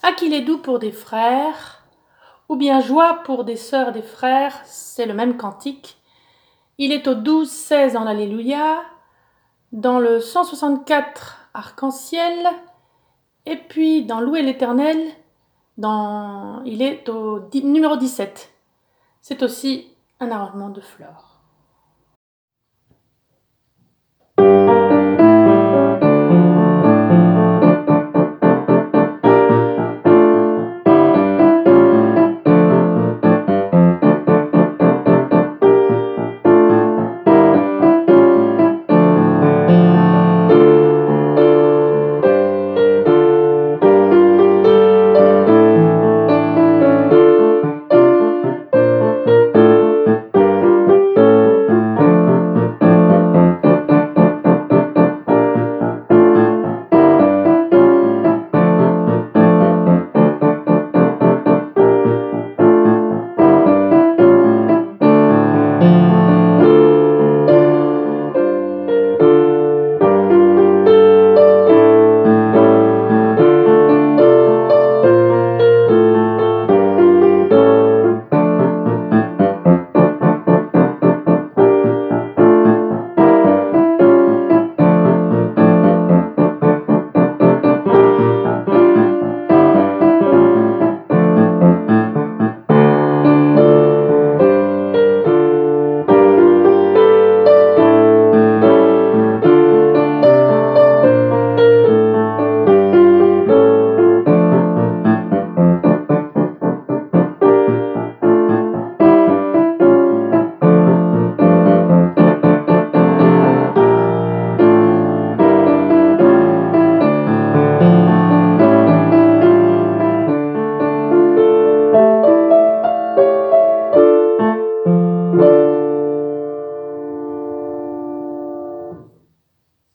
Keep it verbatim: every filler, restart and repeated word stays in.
À qu'il est doux pour des frères, ou bien joie pour des sœurs et des frères, c'est le même cantique. Il est au douze seize en Alléluia, dans le cent soixante-quatre Arc-en-ciel, et puis dans Louer l'Éternel, dans... il est au numéro dix-sept. C'est aussi un arrangement de Flore.